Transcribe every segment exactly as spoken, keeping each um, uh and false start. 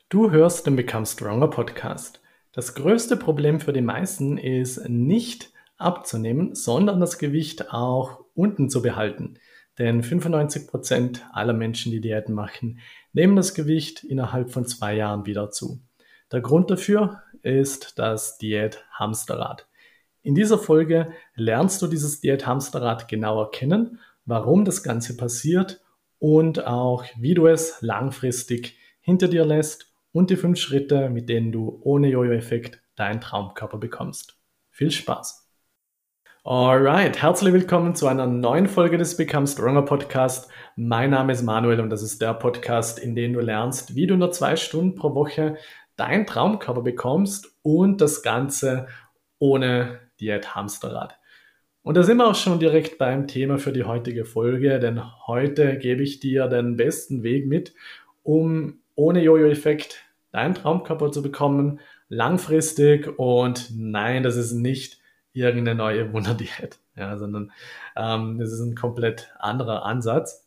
Du hörst den Become Stronger Podcast. Das größte Problem für die meisten ist nicht abzunehmen, sondern das Gewicht auch unten zu behalten. Denn fünfundneunzig Prozent aller Menschen, die Diäten machen, nehmen das Gewicht innerhalb von zwei Jahren wieder zu. Der Grund dafür ist das Diät-Hamsterrad. In dieser Folge lernst du dieses Diät-Hamsterrad genauer kennen, warum das Ganze passiert und auch, wie du es langfristig hinter dir lässt und die fünf Schritte, mit denen du ohne Jojo-Effekt deinen Traumkörper bekommst. Viel Spaß! Alright, herzlich willkommen zu einer neuen Folge des Become Stronger Podcast. Mein Name ist Manuel und das ist der Podcast, in dem du lernst, wie du nur zwei Stunden pro Woche deinen Traumkörper bekommst und das Ganze ohne Diät-Hamsterrad. Und da sind wir auch schon direkt beim Thema für die heutige Folge, denn heute gebe ich dir den besten Weg mit, um ohne Jojo-Effekt deinen Traumkörper zu bekommen, langfristig. Und nein, das ist nicht irgendeine neue Wunderdiät, ja, sondern ähm, das ist ein komplett anderer Ansatz.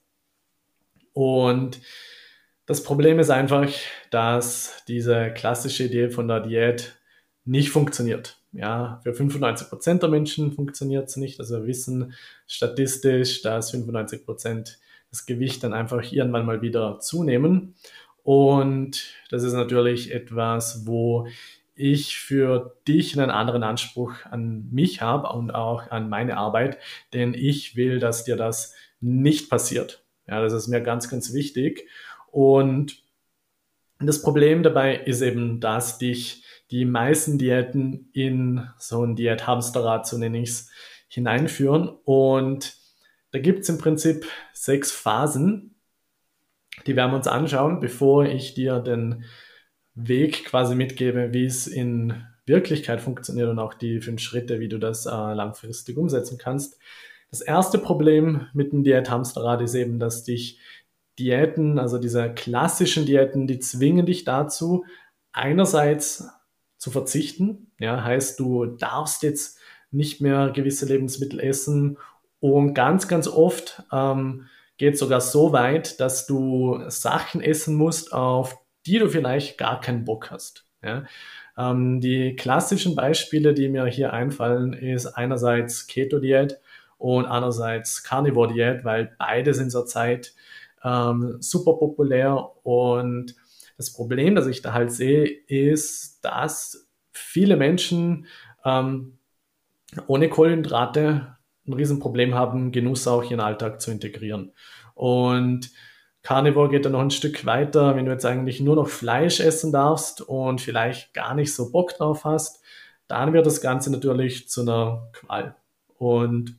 Und das Problem ist einfach, dass diese klassische Idee von der Diät nicht funktioniert. Ja, für fünfundneunzig Prozent der Menschen funktioniert es nicht. Also wir wissen statistisch, dass fünfundneunzig Prozent das Gewicht dann einfach irgendwann mal wieder zunehmen. Und das ist natürlich etwas, wo ich für dich einen anderen Anspruch an mich habe und auch an meine Arbeit, denn ich will, dass dir das nicht passiert. Ja, das ist mir ganz, ganz wichtig. Und das Problem dabei ist eben, dass dich die meisten Diäten in so ein Diät-Hamsterrad, so nenne ich es, hineinführen. Und da gibt es im Prinzip sechs Phasen, die werden wir uns anschauen, bevor ich dir den Weg quasi mitgebe, wie es in Wirklichkeit funktioniert und auch die fünf Schritte, wie du das äh, langfristig umsetzen kannst. Das erste Problem mit dem Diät-Hamsterrad ist eben, dass dich Diäten, also diese klassischen Diäten, die zwingen dich dazu, einerseits zu verzichten. Ja, heißt, du darfst jetzt nicht mehr gewisse Lebensmittel essen und ganz, ganz oft ähm, geht es sogar so weit, dass du Sachen essen musst, auf die du vielleicht gar keinen Bock hast. Ja? Ähm, die klassischen Beispiele, die mir hier einfallen, ist einerseits Keto-Diät und andererseits Carnivore-Diät, weil beide sind zurzeit ähm, super populär. Und das Problem, das ich da halt sehe, ist, dass viele Menschen ähm, ohne Kohlenhydrate ein Riesenproblem haben, Genuss auch in ihren Alltag zu integrieren. Und Carnivore geht dann noch ein Stück weiter, wenn du jetzt eigentlich nur noch Fleisch essen darfst und vielleicht gar nicht so Bock drauf hast, dann wird das Ganze natürlich zu einer Qual. Und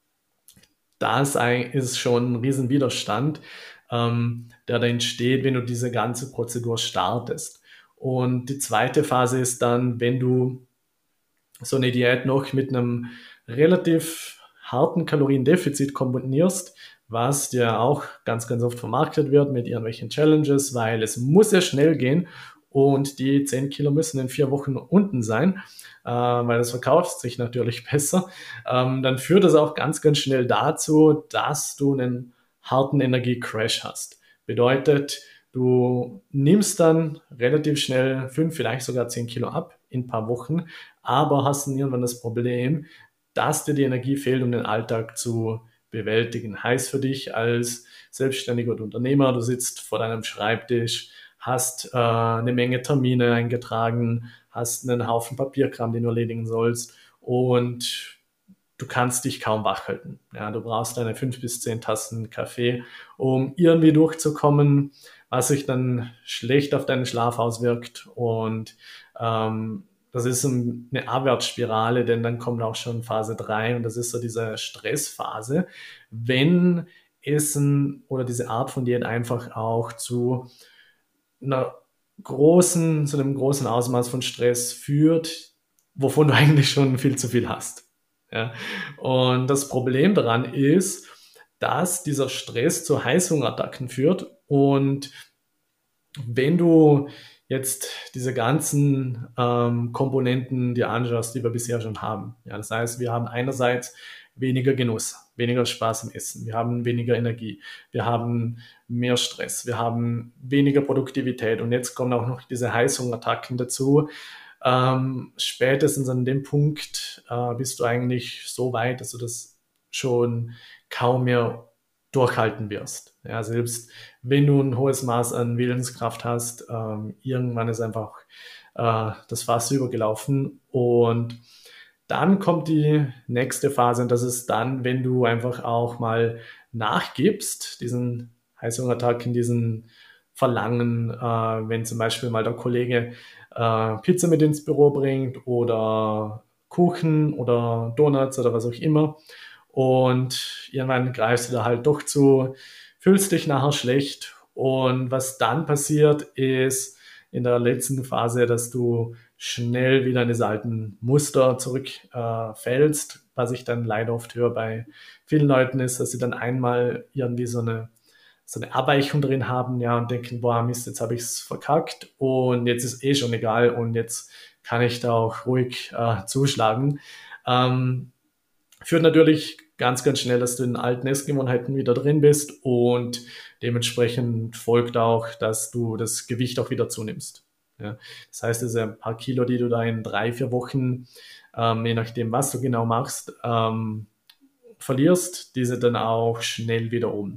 da ist schon ein riesen Widerstand, ähm, der da entsteht, wenn du diese ganze Prozedur startest. Und die zweite Phase ist dann, wenn du so eine Diät noch mit einem relativ harten Kaloriendefizit kombinierst, was dir auch ganz, ganz oft vermarktet wird mit irgendwelchen Challenges, weil es muss ja schnell gehen und die zehn Kilo müssen in vier Wochen unten sein, äh, weil das verkauft sich natürlich besser. Ähm, dann führt das auch ganz, ganz schnell dazu, dass du einen harten Energiecrash hast. Bedeutet, du nimmst dann relativ schnell fünf, vielleicht sogar zehn Kilo ab in ein paar Wochen, aber hast dann irgendwann das Problem, dass dir die Energie fehlt, um den Alltag zu bewältigen. Heißt für dich als Selbstständiger oder Unternehmer, du sitzt vor deinem Schreibtisch, hast äh, eine Menge Termine eingetragen, hast einen Haufen Papierkram, den du erledigen sollst und du kannst dich kaum wach halten. Ja, du brauchst deine fünf bis zehn Tassen Kaffee, um irgendwie durchzukommen, was sich dann schlecht auf deinen Schlaf auswirkt. Und ähm, das ist eine Abwärtsspirale, denn dann kommt auch schon Phase drei und das ist so diese Stressphase, wenn Essen oder diese Art von Diät einfach auch zu einer großen, zu einem großen Ausmaß von Stress führt, wovon du eigentlich schon viel zu viel hast. Ja. Und das Problem daran ist, dass dieser Stress zu Heißhungerattacken führt. Und wenn du jetzt diese ganzen ähm, Komponenten dir anschaust, die wir bisher schon haben, ja, das heißt, wir haben einerseits weniger Genuss. weniger Spaß im Essen, wir haben weniger Energie, wir haben mehr Stress, wir haben weniger Produktivität und jetzt kommen auch noch diese Heißhungerattacken dazu. Ähm, spätestens an dem Punkt äh, bist du eigentlich so weit, dass du das schon kaum mehr durchhalten wirst. Ja, selbst wenn du ein hohes Maß an Willenskraft hast, ähm, irgendwann ist einfach äh, das Fass übergelaufen und dann kommt die nächste Phase und das ist dann, wenn du einfach auch mal nachgibst, diesen Heißhungerattacken, diesen Verlangen, äh, wenn zum Beispiel mal der Kollege äh, Pizza mit ins Büro bringt oder Kuchen oder Donuts oder was auch immer. Und irgendwann greifst du da halt doch zu, fühlst dich nachher schlecht. Und was dann passiert, ist in der letzten Phase, dass du schnell wieder in diese alten Muster zurückfällst. Äh, was ich dann leider oft höre bei vielen Leuten ist, dass sie dann einmal irgendwie so eine so eine Abweichung drin haben, ja, und denken, boah, Mist, jetzt habe ich es verkackt und jetzt ist eh schon egal und jetzt kann ich da auch ruhig äh, zuschlagen. Ähm, führt natürlich ganz, ganz schnell, dass du in alten Essgewohnheiten wieder drin bist und dementsprechend folgt auch, dass du das Gewicht auch wieder zunimmst. Ja. Das heißt, diese ein paar Kilo, die du da in drei, vier Wochen, ähm, je nachdem, was du genau machst, ähm, verlierst, diese dann auch schnell wieder um.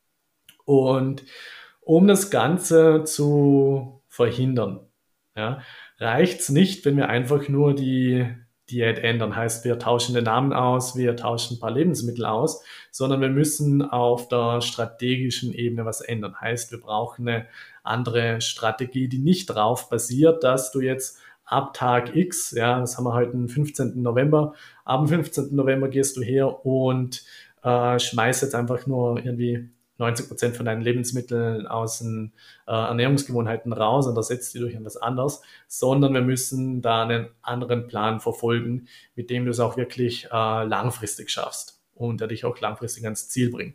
Und um das Ganze zu verhindern, ja, reicht es nicht, wenn wir einfach nur die Diät ändern. Heißt, wir tauschen den Namen aus, wir tauschen ein paar Lebensmittel aus, sondern wir müssen auf der strategischen Ebene was ändern. Heißt, wir brauchen eine andere Strategie, die nicht darauf basiert, dass du jetzt ab Tag X, ja, das haben wir heute den fünfzehnten November, ab dem fünfzehnten November gehst du her und äh, schmeißt jetzt einfach nur irgendwie neunzig Prozent von deinen Lebensmitteln aus den äh, Ernährungsgewohnheiten raus und ersetzt die durch etwas anderes, sondern wir müssen da einen anderen Plan verfolgen, mit dem du es auch wirklich äh, langfristig schaffst und der dich auch langfristig ans Ziel bringt.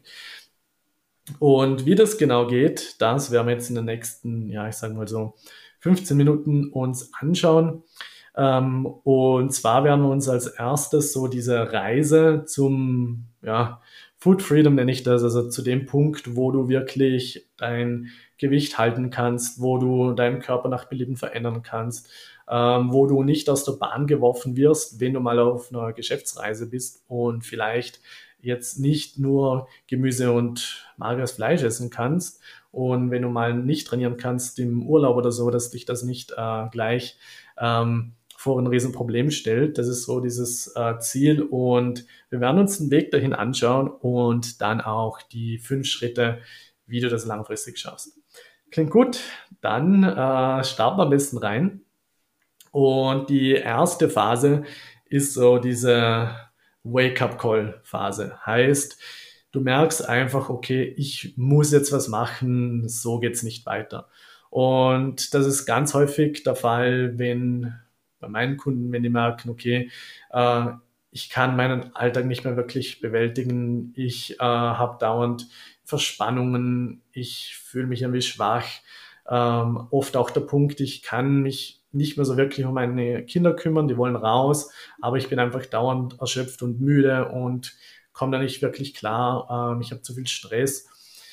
Und wie das genau geht, das werden wir jetzt in den nächsten, ja, ich sage mal so fünfzehn Minuten uns anschauen. Ähm, und zwar werden wir uns als erstes so diese Reise zum, ja, Food Freedom nenne ich das, also zu dem Punkt, wo du wirklich dein Gewicht halten kannst, wo du deinen Körper nach Belieben verändern kannst, ähm, wo du nicht aus der Bahn geworfen wirst, wenn du mal auf einer Geschäftsreise bist und vielleicht jetzt nicht nur Gemüse und mageres Fleisch essen kannst und wenn du mal nicht trainieren kannst im Urlaub oder so, dass dich das nicht äh, gleich ähm, vor ein Riesenproblem stellt. Das ist so dieses äh, Ziel und wir werden uns den Weg dahin anschauen und dann auch die fünf Schritte, wie du das langfristig schaffst. Klingt gut? Dann äh, starten wir am besten rein. Und die erste Phase ist so diese Wake-up-Call-Phase. Heißt, du merkst einfach, okay, ich muss jetzt was machen, so geht's nicht weiter. Und das ist ganz häufig der Fall, wenn bei meinen Kunden, wenn die merken, okay, äh, ich kann meinen Alltag nicht mehr wirklich bewältigen, ich äh, habe dauernd Verspannungen, ich fühle mich irgendwie schwach. Ähm, oft auch der Punkt, ich kann mich nicht mehr so wirklich um meine Kinder kümmern, die wollen raus, aber ich bin einfach dauernd erschöpft und müde und komme da nicht wirklich klar. Ähm, ich habe zu viel Stress.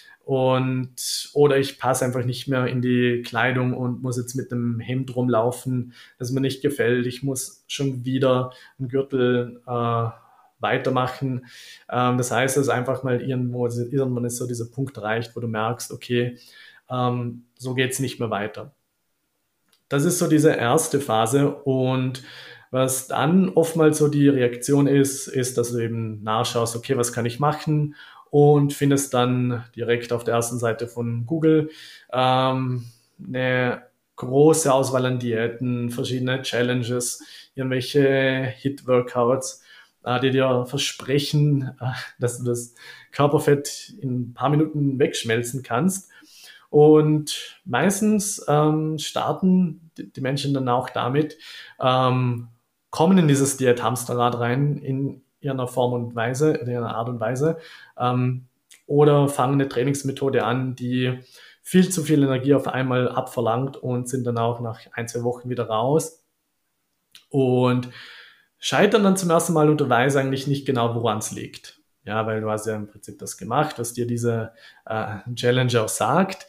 Und, oder ich passe einfach nicht mehr in die Kleidung und muss jetzt mit einem Hemd rumlaufen, das mir nicht gefällt. Ich muss schon wieder einen Gürtel äh, weitermachen. Ähm, das heißt, dass einfach mal irgendwo, irgendwann ist so dieser Punkt erreicht, wo du merkst, okay, ähm, so geht's nicht mehr weiter. Das ist so diese erste Phase und was dann oftmals so die Reaktion ist, ist, dass du eben nachschaust, okay, was kann ich machen? Und findest dann direkt auf der ersten Seite von Google ähm, eine große Auswahl an Diäten, verschiedene Challenges, irgendwelche Hit-Workouts, äh, die dir versprechen, äh, dass du das Körperfett in ein paar Minuten wegschmelzen kannst. Und meistens ähm, starten die, die Menschen dann auch damit, ähm, kommen in dieses Diät-Hamsterrad rein, in ihrer Form und Weise, in ihrer Art und Weise, ähm, oder fangen eine Trainingsmethode an, die viel zu viel Energie auf einmal abverlangt und sind dann auch nach ein, zwei Wochen wieder raus und scheitern dann zum ersten Mal und du weißt eigentlich nicht genau, woran es liegt. Ja, weil du hast ja im Prinzip das gemacht, was dir dieser äh, Challenger sagt.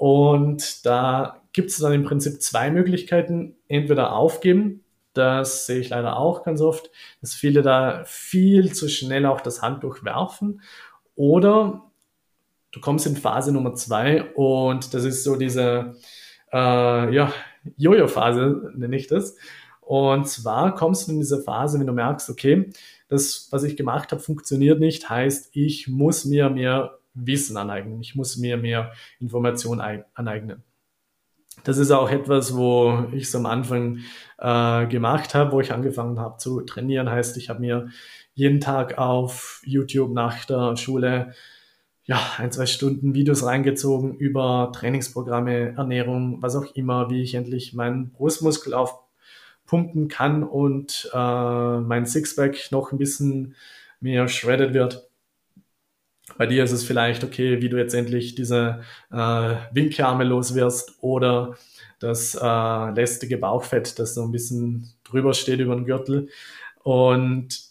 Und da gibt es dann im Prinzip zwei Möglichkeiten. Entweder aufgeben, das sehe ich leider auch ganz oft, dass viele da viel zu schnell auch das Handtuch werfen. Oder du kommst in Phase Nummer zwei und das ist so diese äh, ja, Jojo-Phase, nenne ich das. Und zwar kommst du in diese Phase, wenn du merkst, okay, das, was ich gemacht habe, funktioniert nicht, heißt, ich muss mir mehr Wissen aneignen, ich muss mir mehr Information aneignen. Das ist auch etwas, wo ich es am Anfang äh, gemacht habe, wo ich angefangen habe zu trainieren. Heißt, ich habe mir jeden Tag auf YouTube nach der Schule ja, ein, zwei Stunden Videos reingezogen über Trainingsprogramme, Ernährung, was auch immer, wie ich endlich meinen Brustmuskel aufpumpen kann und äh, mein Sixpack noch ein bisschen mehr shredded wird. Bei dir ist es vielleicht, okay, wie du jetzt endlich diese äh, Winkelarme los wirst oder das äh, lästige Bauchfett, das so ein bisschen drüber steht über den Gürtel. Und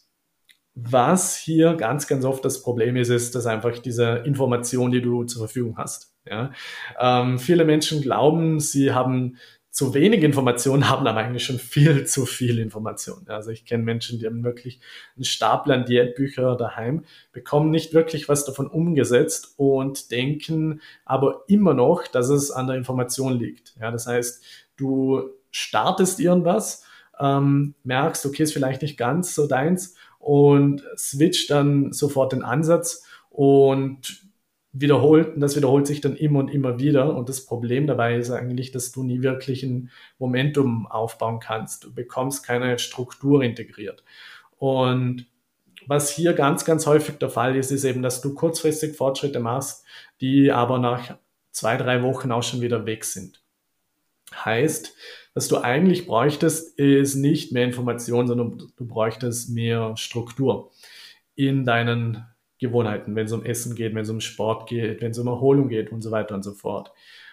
was hier ganz, ganz oft das Problem ist, ist, dass einfach diese Information, die du zur Verfügung hast. Ja? Ähm, viele Menschen glauben, sie haben zu wenig Informationen, haben aber eigentlich schon viel zu viel Information. Also ich kenne Menschen, die haben wirklich einen Stapel an Diätbücher daheim, bekommen nicht wirklich was davon umgesetzt und denken aber immer noch, dass es an der Information liegt. Ja, das heißt, du startest irgendwas, ähm, merkst, okay, ist vielleicht nicht ganz so deins und switcht dann sofort den Ansatz und wiederholt, und das wiederholt sich dann immer und immer wieder. Und das Problem dabei ist eigentlich, dass du nie wirklich ein Momentum aufbauen kannst. Du bekommst keine Struktur integriert. Und was hier ganz, ganz häufig der Fall ist, ist eben, dass du kurzfristig Fortschritte machst, die aber nach zwei, drei Wochen auch schon wieder weg sind. Heißt, was du eigentlich bräuchtest, ist nicht mehr Information, sondern du bräuchtest mehr Struktur in deinen Gewohnheiten, wenn es um Essen geht, wenn es um Sport geht, wenn es um Erholung geht und so weiter und so fort.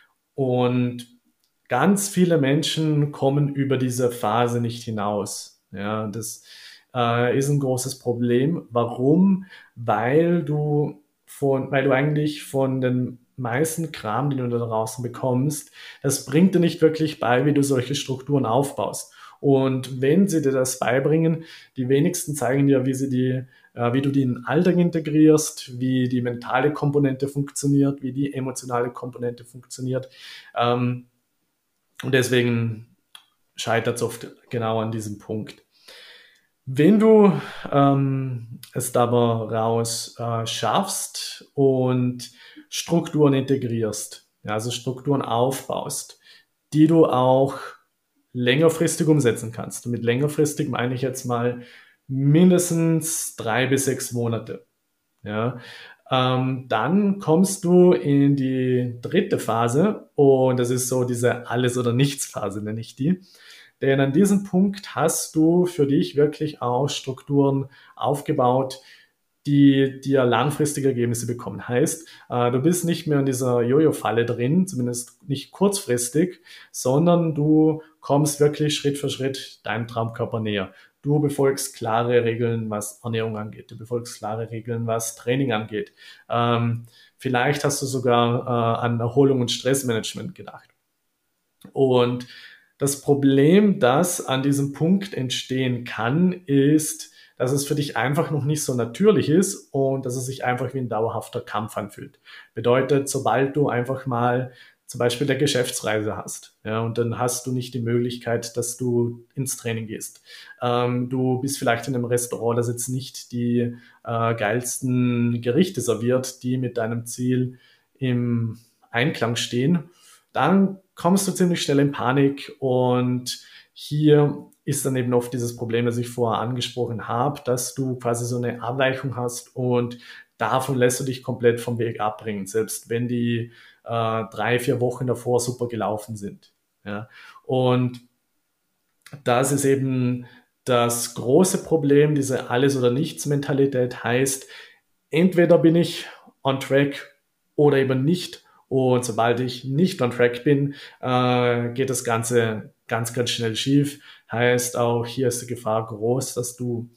Und ganz viele Menschen kommen über diese Phase nicht hinaus. Ja, das äh, ist ein großes Problem. Warum? Weil du von, weil du eigentlich von den meisten Kram, den du da draußen bekommst, das bringt dir nicht wirklich bei, wie du solche Strukturen aufbaust. Und wenn sie dir das beibringen, die wenigsten zeigen dir, wie sie die, äh, wie du die in den Alltag integrierst, wie die mentale Komponente funktioniert, wie die emotionale Komponente funktioniert. Ähm, und deswegen scheitert es oft genau an diesem Punkt. Wenn du ähm, es daraus äh, schaffst und Strukturen integrierst, ja, also Strukturen aufbaust, die du auch längerfristig umsetzen kannst. Und mit längerfristig meine ich jetzt mal mindestens drei bis sechs Monate. Ja, ähm, dann kommst du in die dritte Phase und das ist so diese Alles- oder Nichts-Phase, nenne ich die. Denn an diesem Punkt hast du für dich wirklich auch Strukturen aufgebaut, die dir langfristige Ergebnisse bekommen. Heißt, äh, du bist nicht mehr in dieser Jojo-Falle drin, zumindest nicht kurzfristig, sondern du kommst wirklich Schritt für Schritt deinem Traumkörper näher. Du befolgst klare Regeln, was Ernährung angeht. Du befolgst klare Regeln, was Training angeht. Ähm, vielleicht hast du sogar äh, an Erholung und Stressmanagement gedacht. Und das Problem, das an diesem Punkt entstehen kann, ist, dass es für dich einfach noch nicht so natürlich ist und dass es sich einfach wie ein dauerhafter Kampf anfühlt. Bedeutet, sobald du einfach mal zum Beispiel eine Geschäftsreise hast, ja, und dann hast du nicht die Möglichkeit, dass du ins Training gehst. Ähm, du bist vielleicht in einem Restaurant, das jetzt nicht die äh, geilsten Gerichte serviert, die mit deinem Ziel im Einklang stehen, dann kommst du ziemlich schnell in Panik und hier ist dann eben oft dieses Problem, das ich vorher angesprochen habe, dass du quasi so eine Abweichung hast und davon lässt du dich komplett vom Weg abbringen, selbst wenn die äh, drei, vier Wochen davor super gelaufen sind. Ja. Und das ist eben das große Problem, diese Alles- oder Nichts-Mentalität heißt, entweder bin ich on track oder eben nicht. Und sobald ich nicht on track bin, äh, geht das Ganze ganz, ganz schnell schief. Heißt auch, hier ist die Gefahr groß, dass du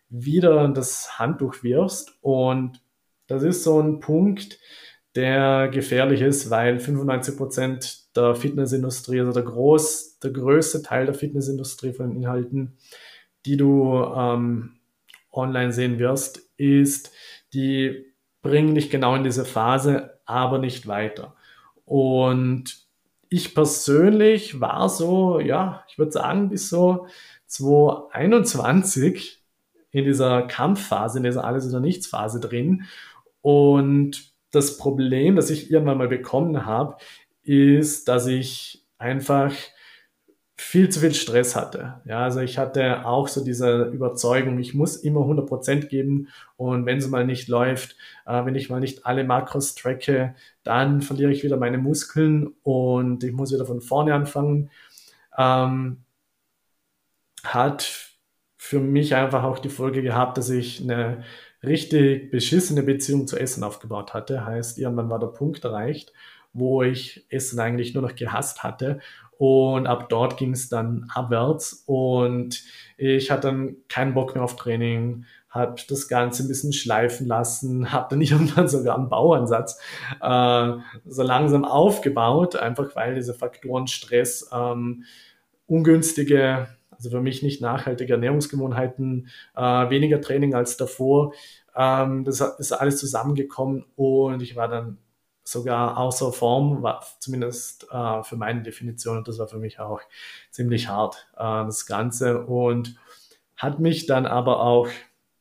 wieder das Handtuch wirfst. Und das ist so ein Punkt, der gefährlich ist, weil fünfundneunzig Prozent der Fitnessindustrie, also der, groß, der größte Teil der Fitnessindustrie von den Inhalten, die du ähm, online sehen wirst, ist, die bringen dich genau in diese Phase, aber nicht weiter. Und ich persönlich war so, ja, ich würde sagen, bis so zwanzig einundzwanzig in dieser Kampfphase, in dieser Alles- oder Nichts-Phase drin. Und das Problem, das ich irgendwann mal bekommen habe, ist, dass ich einfach viel zu viel Stress hatte. Ja, also ich hatte auch so diese Überzeugung, ich muss immer hundert Prozent geben und wenn es mal nicht läuft, äh, wenn ich mal nicht alle Makros tracke, dann verliere ich wieder meine Muskeln und ich muss wieder von vorne anfangen. Ähm, hat für mich einfach auch die Folge gehabt, dass ich eine richtig beschissene Beziehung zu Essen aufgebaut hatte. Heißt, irgendwann war der Punkt erreicht, wo ich Essen eigentlich nur noch gehasst hatte. Und ab dort ging es dann abwärts und ich hatte dann keinen Bock mehr auf Training, habe das Ganze ein bisschen schleifen lassen, habe dann irgendwann sogar einen Bauansatz äh, so langsam aufgebaut, einfach weil diese Faktoren Stress, ähm, ungünstige, also für mich nicht nachhaltige Ernährungsgewohnheiten, äh, weniger Training als davor. Ähm, das ist alles zusammengekommen und ich war dann sogar außer Form, war zumindest äh, für meine Definition, und das war für mich auch ziemlich hart, äh, das Ganze. Und hat mich dann aber auch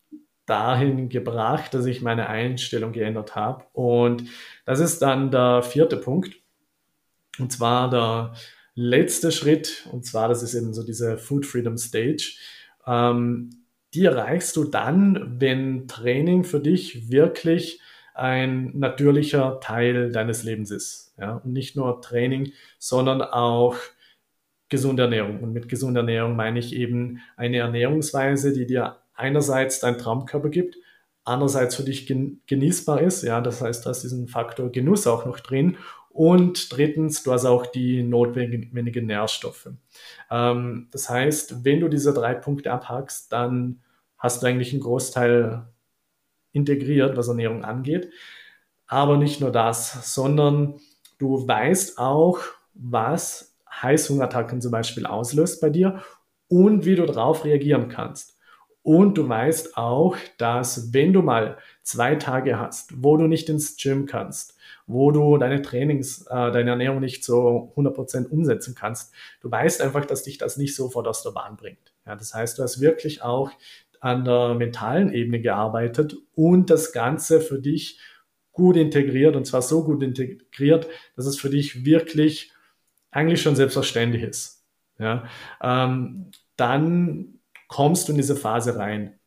dahin gebracht, dass ich meine Einstellung geändert habe. Und das ist dann der vierte Punkt. Und zwar der letzte Schritt, und zwar, das ist eben so diese Food Freedom Stage. Ähm, die erreichst du dann, wenn Training für dich wirklich ein natürlicher Teil deines Lebens ist. Ja? Und nicht nur Training, sondern auch gesunde Ernährung. Und mit gesunder Ernährung meine ich eben eine Ernährungsweise, die dir einerseits deinen Traumkörper gibt, andererseits für dich genießbar ist. Ja, das heißt, du hast diesen Faktor Genuss auch noch drin. Und drittens, du hast auch die notwendigen Nährstoffe. Ähm, das heißt, wenn du diese drei Punkte abhackst, dann hast du eigentlich einen Großteil integriert, was Ernährung angeht. Aber nicht nur das, sondern du weißt auch, was Heißhungerattacken zum Beispiel auslöst bei dir und wie du darauf reagieren kannst. Und du weißt auch, dass wenn du mal zwei Tage hast, wo du nicht ins Gym kannst, wo du deine Trainings, äh, deine Ernährung nicht so hundert Prozent umsetzen kannst, du weißt einfach, dass dich das nicht sofort aus der Bahn bringt. Ja, das heißt, du hast wirklich auch an der mentalen Ebene gearbeitet und das Ganze für dich gut integriert und zwar so gut integriert, dass es für dich wirklich eigentlich schon selbstverständlich ist. Ja, ähm, dann kommst du in diese Phase rein.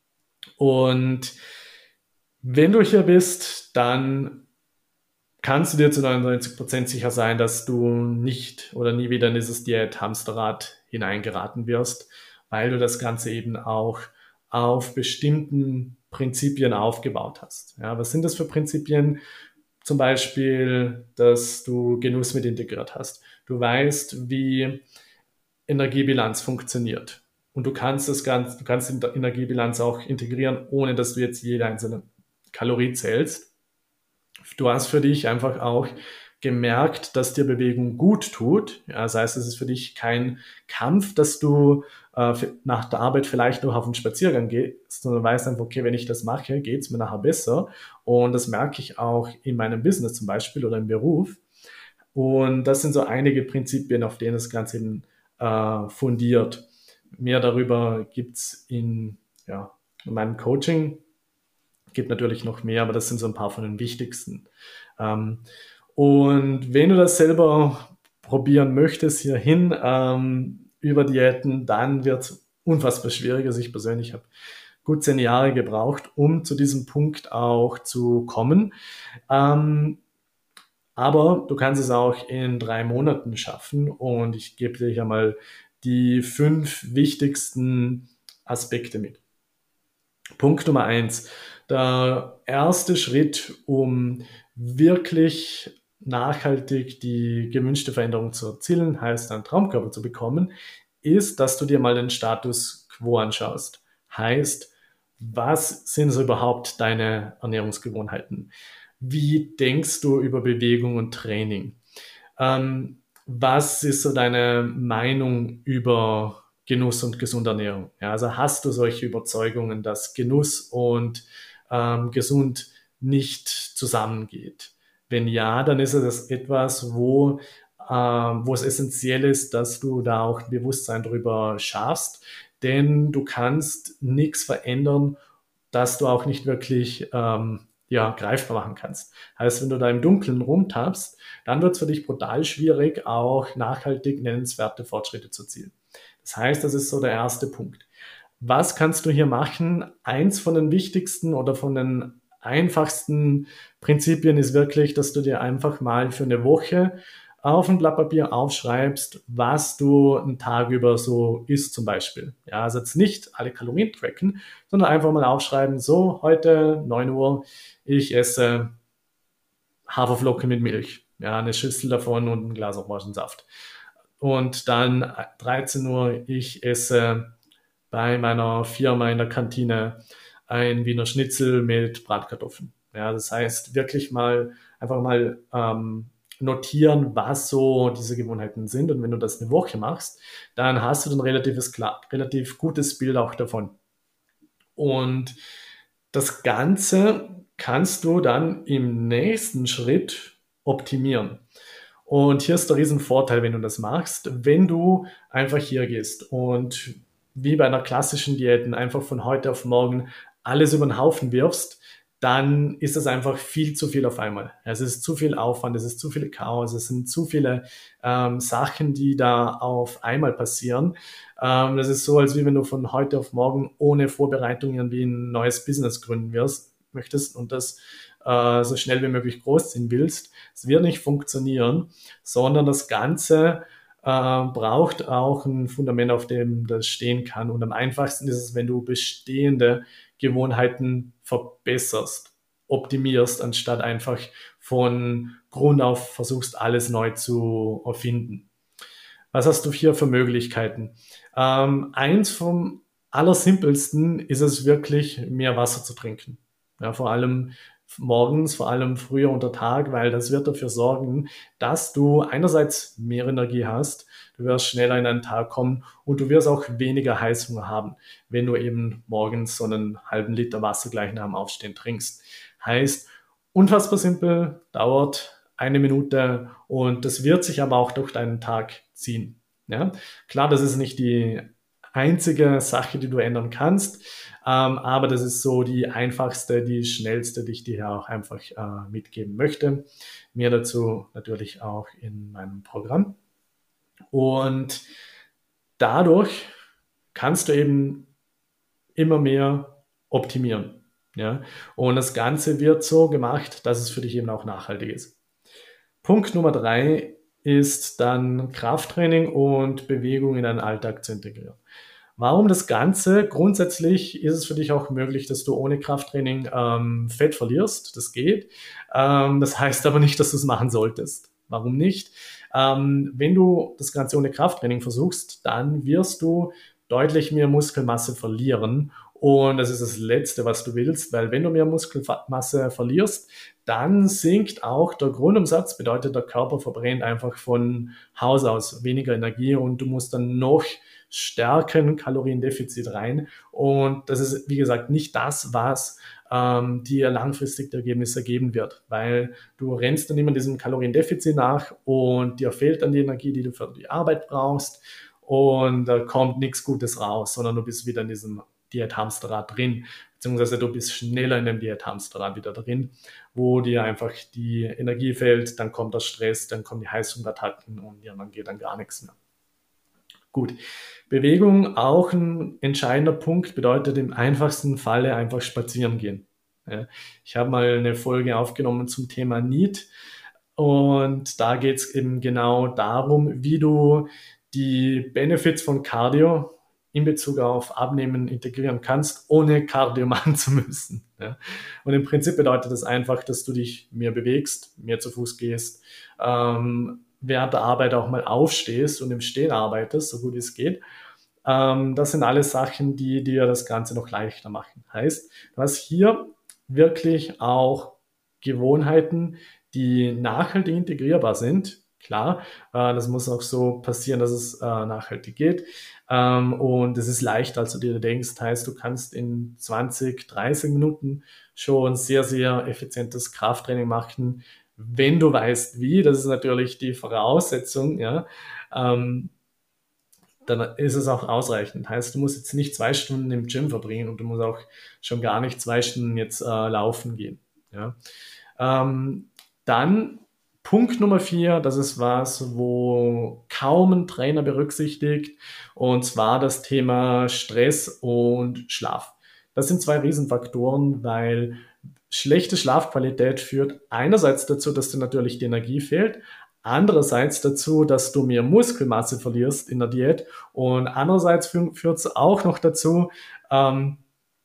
Und wenn du hier bist, dann kannst du dir zu neunundneunzig Prozent sicher sein, dass du nicht oder nie wieder in dieses Diät-Hamsterrad hineingeraten wirst, weil du das Ganze eben auch auf bestimmten Prinzipien aufgebaut hast. Ja, was sind das für Prinzipien? Zum Beispiel, dass du Genuss mit integriert hast. Du weißt, wie Energiebilanz funktioniert. Und du kannst das Ganze, du kannst die Energiebilanz auch integrieren, ohne dass du jetzt jede einzelne Kalorie zählst. Du hast für dich einfach auch gemerkt, dass dir Bewegung gut tut. Ja, das heißt, es ist für dich kein Kampf, dass du äh, nach der Arbeit vielleicht noch auf einen Spaziergang gehst, sondern weißt einfach, okay, wenn ich das mache, geht es mir nachher besser. Und das merke ich auch in meinem Business zum Beispiel oder im Beruf. Und das sind so einige Prinzipien, auf denen das Ganze eben äh, fundiert. Mehr darüber gibt es in, ja, in meinem Coaching. Gibt natürlich noch mehr, aber das sind so ein paar von den wichtigsten. Ähm, und wenn du das selber probieren möchtest hierhin ähm, über Diäten, dann wird es unfassbar schwierig. Also ich persönlich habe gut zehn Jahre gebraucht, um zu diesem Punkt auch zu kommen. Ähm, aber du kannst es auch in drei Monaten schaffen und ich gebe dir hier mal die fünf wichtigsten Aspekte mit. Punkt Nummer eins. Der erste Schritt, um wirklich nachhaltig die gewünschte Veränderung zu erzielen, heißt einen Traumkörper zu bekommen, ist, dass du dir mal den Status quo anschaust. Heißt, Was sind so überhaupt deine Ernährungsgewohnheiten? Wie denkst du über Bewegung und Training? Ähm, was ist so deine Meinung über Genuss und gesunde Ernährung? Ja, also hast du solche Überzeugungen, dass Genuss und ähm, gesund nicht zusammengeht? Wenn ja, dann ist es etwas, wo, ähm, wo es essentiell ist, dass du da auch ein Bewusstsein darüber schaffst, denn du kannst nichts verändern, dass du auch nicht wirklich ähm, ja, greifbar machen kannst. Heißt, wenn du da im Dunkeln rumtappst, dann wird es für dich brutal schwierig, auch nachhaltig nennenswerte Fortschritte zu zielen. Das heißt, das ist so der erste Punkt. Was kannst du hier machen? Eins von den wichtigsten oder von den einfachsten Prinzipien ist wirklich, dass du dir einfach mal für eine Woche auf ein Blatt Papier aufschreibst, was du einen Tag über so isst zum Beispiel. Ja, also jetzt nicht alle Kalorien tracken, sondern einfach mal aufschreiben, so heute neun Uhr, ich esse Haferflocken mit Milch. Ja, eine Schüssel davon und ein Glas Orangensaft. Und dann dreizehn Uhr, ich esse bei meiner Firma in der Kantine ein Wiener Schnitzel mit Bratkartoffeln. Ja, das heißt, wirklich mal einfach mal ähm, notieren, was so diese Gewohnheiten sind. Und wenn du das eine Woche machst, dann hast du ein relatives, klar, relativ gutes Bild auch davon. Und das Ganze kannst du dann im nächsten Schritt optimieren. Und hier ist der Riesenvorteil, wenn du das machst, wenn du einfach hier gehst und wie bei einer klassischen Diäten einfach von heute auf morgen alles über den Haufen wirfst, dann ist es einfach viel zu viel auf einmal. Es ist zu viel Aufwand, es ist zu viel Chaos, es sind zu viele ähm, Sachen, die da auf einmal passieren. Ähm, das ist so, als wie wenn du von heute auf morgen ohne Vorbereitung irgendwie ein neues Business gründen wirst, möchtest und das äh, so schnell wie möglich großziehen willst. Es wird nicht funktionieren, sondern das Ganze äh, braucht auch ein Fundament, auf dem das stehen kann. Und am einfachsten ist es, wenn du bestehende Gewohnheiten verbesserst, optimierst, anstatt einfach von Grund auf versuchst, alles neu zu erfinden. Was hast du hier für Möglichkeiten? Ähm, eins vom Allersimpelsten ist es wirklich, mehr Wasser zu trinken. Ja, vor allem morgens, vor allem früher unter Tag, weil das wird dafür sorgen, dass du einerseits mehr Energie hast, du wirst schneller in einen Tag kommen und du wirst auch weniger Heißhunger haben, wenn du eben morgens so einen halben Liter Wasser gleich nach dem Aufstehen trinkst. Heißt, unfassbar simpel, dauert eine Minute und das wird sich aber auch durch deinen Tag ziehen. Ja? Klar, das ist nicht die einzige Sache, die du ändern kannst, ähm, aber das ist so die einfachste, die schnellste, die ich dir hier auch einfach äh, mitgeben möchte. Mehr dazu natürlich auch in meinem Programm. Und dadurch kannst du eben immer mehr optimieren. Ja? Und das Ganze wird so gemacht, dass es für dich eben auch nachhaltig ist. Punkt Nummer drei ist dann Krafttraining und Bewegung in deinen Alltag zu integrieren. Warum das Ganze? Grundsätzlich ist es für dich auch möglich, dass du ohne Krafttraining ähm, Fett verlierst. Das geht. Ähm, das heißt aber nicht, dass du es machen solltest. Warum nicht? Ähm, wenn du das Ganze ohne Krafttraining versuchst, dann wirst du deutlich mehr Muskelmasse verlieren. Und das ist das Letzte, was du willst, weil wenn du mehr Muskelmasse verlierst, dann sinkt auch der Grundumsatz, bedeutet der Körper verbrennt einfach von Haus aus weniger Energie und du musst dann noch stärken Kaloriendefizit rein. Und das ist, wie gesagt, nicht das, was ähm, dir langfristig die Ergebnisse geben wird, weil du rennst dann immer diesem Kaloriendefizit nach und dir fehlt dann die Energie, die du für die Arbeit brauchst und da kommt nichts Gutes raus, sondern du bist wieder in diesem Diät-Hamsterrad drin, beziehungsweise du bist schneller in dem Diät-Hamsterrad wieder drin, wo dir einfach die Energie fehlt, dann kommt der Stress, dann kommen die Heißhungerattacken und ja, dann geht dann gar nichts mehr. Gut, Bewegung, auch ein entscheidender Punkt, bedeutet im einfachsten Falle einfach spazieren gehen. Ja, ich habe mal eine Folge aufgenommen zum Thema N E A T und da geht es eben genau darum, wie du die Benefits von Cardio in Bezug auf Abnehmen integrieren kannst, ohne Cardio machen zu müssen. Ja. Und im Prinzip bedeutet das einfach, dass du dich mehr bewegst, mehr zu Fuß gehst, ähm, während der Arbeit auch mal aufstehst und im Stehen arbeitest, so gut es geht. Ähm, das sind alles Sachen, die dir das Ganze noch leichter machen. Heißt, du hast hier wirklich auch Gewohnheiten, die nachhaltig integrierbar sind. Klar, äh, das muss auch so passieren, dass es äh, nachhaltig geht. Ähm, und es ist leichter, als du dir denkst. Heißt, du kannst in zwanzig, dreißig Minuten schon sehr, sehr effizientes Krafttraining machen, wenn du weißt, wie. Das ist natürlich die Voraussetzung, ja. Ähm, dann ist es auch ausreichend. Heißt, du musst jetzt nicht zwei Stunden im Gym verbringen und du musst auch schon gar nicht zwei Stunden jetzt äh, laufen gehen. Ja. Ähm, dann Punkt Nummer vier, das ist was, wo kaum ein Trainer berücksichtigt, und zwar das Thema Stress und Schlaf. Das sind zwei Riesenfaktoren, weil schlechte Schlafqualität führt einerseits dazu, dass dir natürlich die Energie fehlt, andererseits dazu, dass du mehr Muskelmasse verlierst in der Diät, und andererseits führt es auch noch dazu, ähm,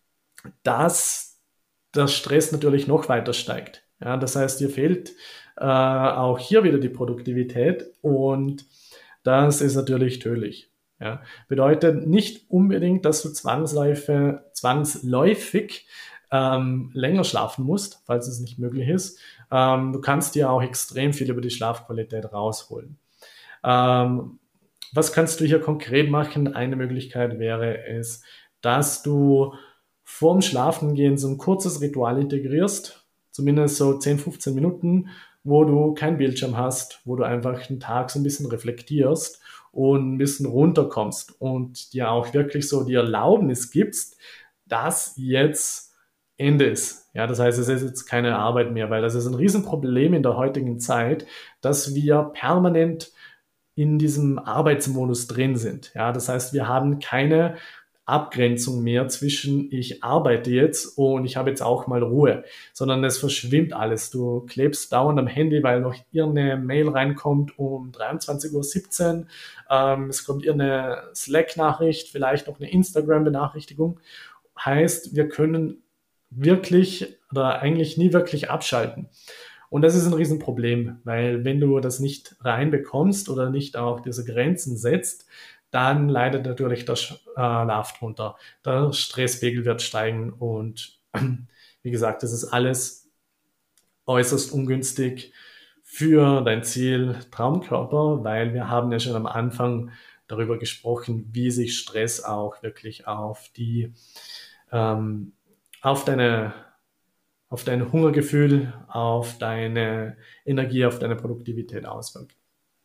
dass der Stress natürlich noch weiter steigt. Ja, das heißt, dir fehlt äh, auch hier wieder die Produktivität, und das ist natürlich tödlich. Ja, bedeutet nicht unbedingt, dass du zwangsläufig, zwangsläufig ähm, länger schlafen musst, falls es nicht möglich ist. Ähm, du kannst dir auch extrem viel über die Schlafqualität rausholen. Ähm, was kannst du hier konkret machen? Eine Möglichkeit wäre es, dass du vorm Schlafengehen so ein kurzes Ritual integrierst, zumindest so zehn, fünfzehn Minuten, wo du keinen Bildschirm hast, wo du einfach den Tag so ein bisschen reflektierst und ein bisschen runterkommst und dir auch wirklich so die Erlaubnis gibst, dass jetzt Ende ist. Ja, das heißt, es ist jetzt keine Arbeit mehr, weil das ist ein Riesenproblem in der heutigen Zeit, dass wir permanent in diesem Arbeitsmodus drin sind. Ja, das heißt, wir haben keine Abgrenzung mehr zwischen ich arbeite jetzt und ich habe jetzt auch mal Ruhe, sondern es verschwimmt alles. Du klebst dauernd am Handy, weil noch irgendeine Mail reinkommt um dreiundzwanzig Uhr siebzehn. Ähm, es kommt irgendeine Slack-Nachricht, vielleicht noch eine Instagram-Benachrichtigung. Heißt, wir können wirklich oder eigentlich nie wirklich abschalten. Und das ist ein Riesenproblem, weil wenn du das nicht reinbekommst oder nicht auch diese Grenzen setzt, dann leidet natürlich der Schlaf drunter. Der Stresspegel wird steigen, und wie gesagt, das ist alles äußerst ungünstig für dein Ziel Traumkörper, weil wir haben ja schon am Anfang darüber gesprochen, wie sich Stress auch wirklich auf die, ähm, auf deine auf dein Hungergefühl, auf deine Energie, auf deine Produktivität auswirkt.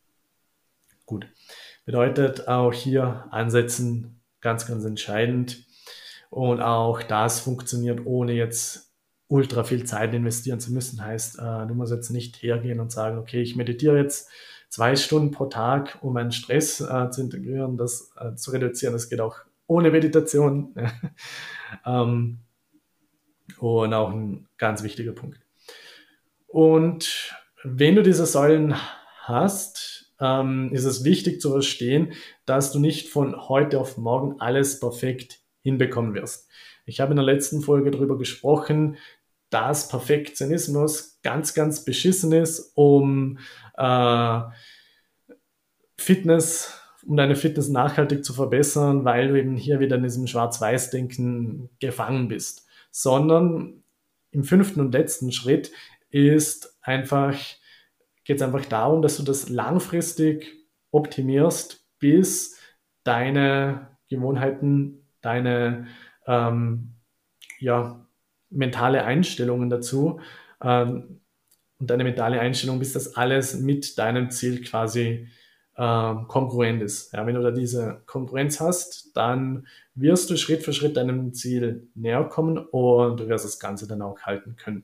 Gut. Bedeutet auch hier ansetzen, ganz, ganz entscheidend. Und auch das funktioniert, ohne jetzt ultra viel Zeit investieren zu müssen. Heißt, äh, du musst jetzt nicht hergehen und sagen, okay, ich meditiere jetzt zwei Stunden pro Tag, um meinen Stress äh, zu integrieren, das äh, zu reduzieren. Das geht auch ohne Meditation. ähm, und auch ein ganz wichtiger Punkt. Und wenn du diese Säulen hast, ähm, ist es wichtig zu verstehen, dass du nicht von heute auf morgen alles perfekt hinbekommen wirst. Ich habe in der letzten Folge darüber gesprochen, dass Perfektionismus ganz, ganz beschissen ist, um äh, Fitness, um deine Fitness nachhaltig zu verbessern, weil du eben hier wieder in diesem Schwarz-Weiß-Denken gefangen bist. Sondern im fünften und letzten Schritt ist einfach, geht es einfach darum, dass du das langfristig optimierst, bis deine Gewohnheiten, deine ähm, ja, mentale Einstellungen dazu ähm, und deine mentale Einstellung, bis das alles mit deinem Ziel quasi ähm, kongruent ist. Ja, wenn du da diese Kongruenz hast, dann wirst du Schritt für Schritt deinem Ziel näher kommen, und du wirst das Ganze dann auch halten können.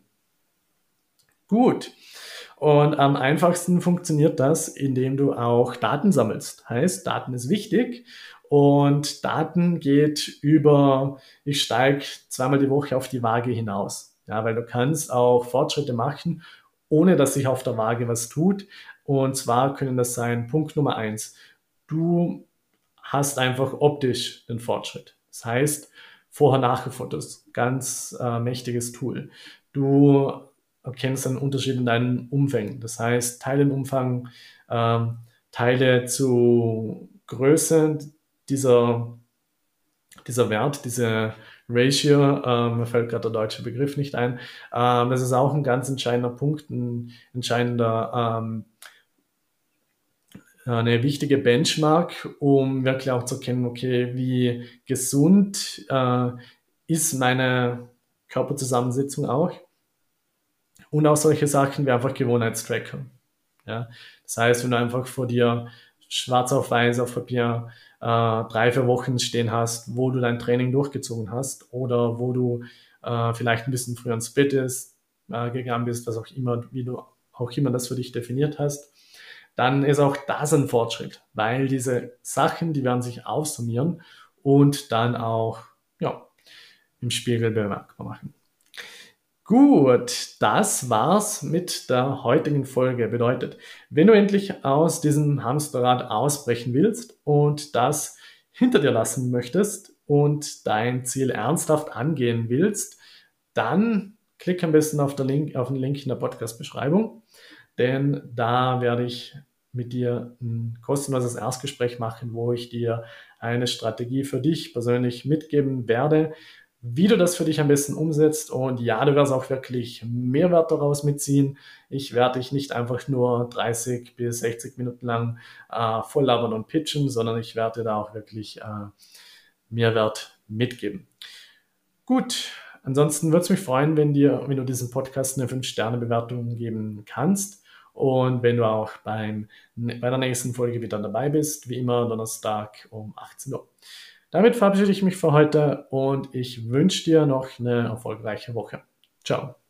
Gut. Und am einfachsten funktioniert das, indem du auch Daten sammelst. Heißt, Daten ist wichtig, und Daten geht über, ich steige zweimal die Woche auf die Waage hinaus. Ja, weil du kannst auch Fortschritte machen, ohne dass sich auf der Waage was tut. Und zwar können das sein, Punkt Nummer eins, du hast einfach optisch den Fortschritt. Das heißt, Vorher-Nachher-Fotos, ganz äh, mächtiges Tool. Du erkennst einen Unterschied in deinen Umfängen. Das heißt, Teile im Umfang, ähm, Teile zu Größe dieser dieser Wert, diese Ratio, ähm, mir fällt gerade der deutsche Begriff nicht ein, ähm, das ist auch ein ganz entscheidender Punkt, ein entscheidender, ähm, eine wichtige Benchmark, um wirklich auch zu erkennen, okay, wie gesund äh, ist meine Körperzusammensetzung auch. Und auch solche Sachen wie einfach Gewohnheitstracker. Ja? Das heißt, wenn du einfach vor dir schwarz auf weiß auf Papier äh, drei, vier Wochen stehen hast, wo du dein Training durchgezogen hast oder wo du äh, vielleicht ein bisschen früher ins Bett ist, äh, gegangen bist, was auch immer, wie du auch immer das für dich definiert hast, dann ist auch das ein Fortschritt, weil diese Sachen, die werden sich aufsummieren und dann auch ja, im Spiegel bemerkbar machen. Gut, das war's mit der heutigen Folge. Bedeutet, wenn du endlich aus diesem Hamsterrad ausbrechen willst und das hinter dir lassen möchtest und dein Ziel ernsthaft angehen willst, dann klick am besten auf, der Link, auf den Link in der Podcast-Beschreibung, denn da werde ich mit dir ein kostenloses Erstgespräch machen, wo ich dir eine Strategie für dich persönlich mitgeben werde, wie du das für dich am besten umsetzt. Und ja, du wirst auch wirklich Mehrwert daraus mitziehen. Ich werde dich nicht einfach nur dreißig bis sechzig Minuten lang äh, voll labern und pitchen, sondern ich werde dir da auch wirklich äh, Mehrwert mitgeben. Gut, ansonsten würde es mich freuen, wenn, dir, wenn du diesem Podcast eine fünf Sterne Bewertung geben kannst und wenn du auch beim, bei der nächsten Folge wieder dabei bist, wie immer Donnerstag um achtzehn Uhr. Damit verabschiede ich mich für heute und ich wünsche dir noch eine erfolgreiche Woche. Ciao.